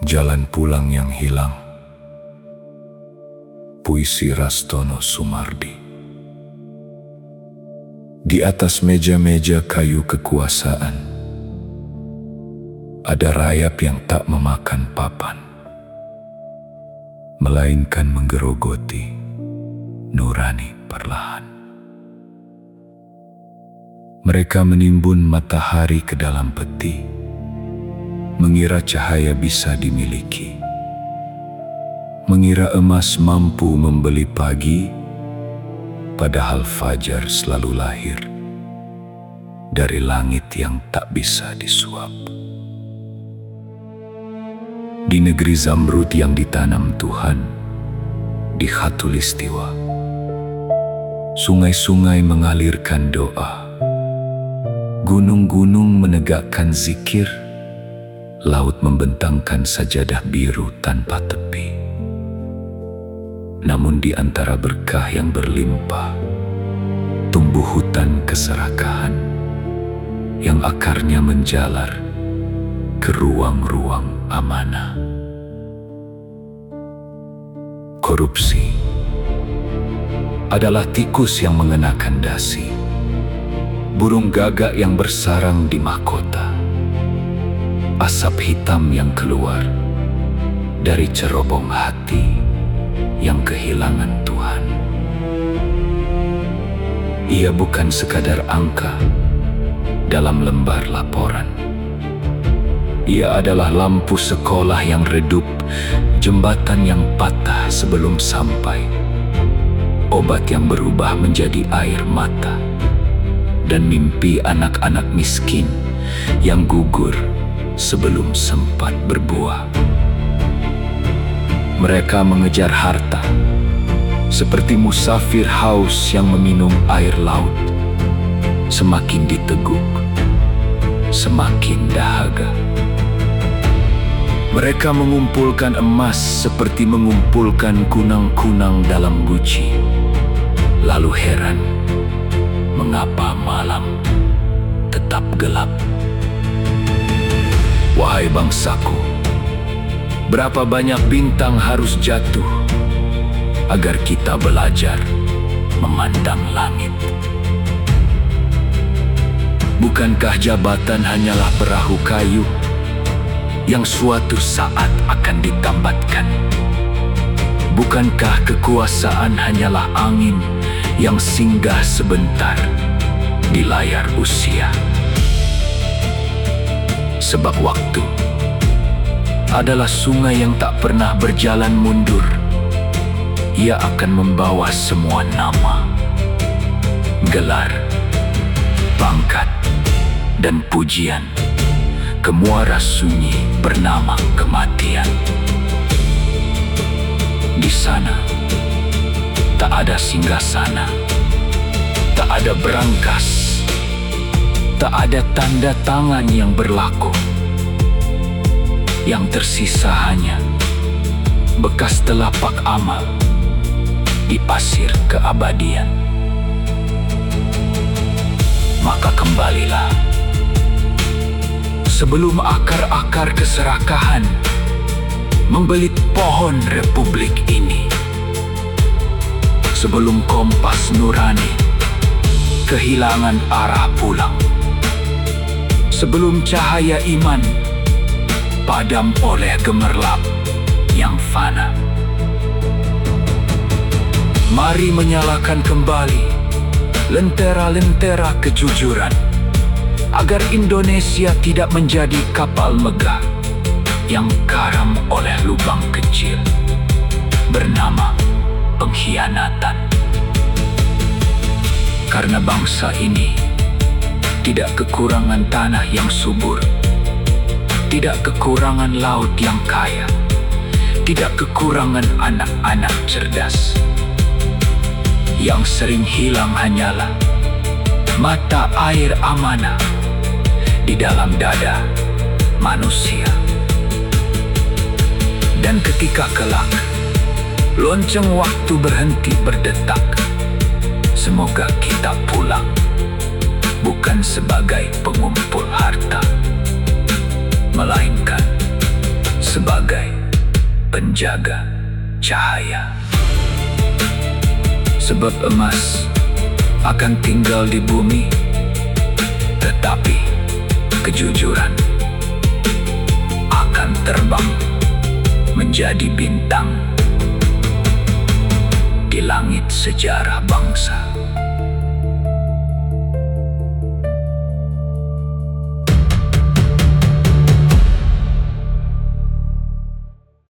Jalan pulang yang hilang. Puisi Rastono Sumardi. Di atas meja-meja kayu kekuasaan ada rayap yang tak memakan papan, melainkan menggerogoti nurani perlahan. Mereka menimbun matahari ke dalam peti, mengira cahaya bisa dimiliki, mengira emas mampu membeli pagi, padahal fajar selalu lahir dari langit yang tak bisa disuap. Di negeri zamrud yang ditanam Tuhan, di khatulistiwa, sungai-sungai mengalirkan doa, gunung-gunung menegakkan zikir, laut membentangkan sajadah biru tanpa tepi. Namun di antara berkah yang berlimpah, tumbuh hutan keserakahan yang akarnya menjalar ke ruang-ruang amanah. Korupsi adalah tikus yang mengenakan dasi, burung gagak yang bersarang di mahkota, asap hitam yang keluar dari cerobong hati yang kehilangan Tuhan. Ia bukan sekadar angka dalam lembar laporan. Ia adalah lampu sekolah yang redup, jembatan yang patah sebelum sampai, obat yang berubah menjadi air mata, dan mimpi anak-anak miskin yang gugur sebelum sempat berbuah. Mereka mengejar harta seperti musafir haus yang meminum air laut. Semakin diteguk, semakin dahaga. Mereka mengumpulkan emas seperti mengumpulkan kunang-kunang dalam guci, lalu heran mengapa malam tetap gelap. Wahai bangsaku, berapa banyak bintang harus jatuh agar kita belajar memandang langit? Bukankah jabatan hanyalah perahu kayu yang suatu saat akan ditambatkan? Bukankah kekuasaan hanyalah angin yang singgah sebentar di layar usia? Sebab waktu adalah sungai yang tak pernah berjalan mundur. Ia akan membawa semua nama, gelar, pangkat, dan pujian ke muara sunyi bernama kematian. Di sana tak ada singgasana, tak ada berangkas, tak ada tanda tangan yang berlaku. Yang tersisa hanya bekas telapak amal di pasir keabadian. Maka kembalilah sebelum akar-akar keserakahan membelit pohon republik ini, sebelum kompas nurani kehilangan arah pulang, sebelum cahaya iman padam oleh gemerlap yang fana. Mari menyalakan kembali lentera-lentera kejujuran, agar Indonesia tidak menjadi kapal megah yang karam oleh lubang kecil bernama pengkhianatan. Karena bangsa ini tidak kekurangan tanah yang subur, tidak kekurangan laut yang kaya, tidak kekurangan anak-anak cerdas. Yang sering hilang hanyalah mata air amanah di dalam dada manusia. Dan ketika kelak lonceng waktu berhenti berdetak, semoga kita pulang bukan sebagai pengumpul harta, melainkan sebagai penjaga cahaya. Sebab emas akan tinggal di bumi, tetapi kejujuran akan terbang menjadi bintang di langit sejarah bangsa.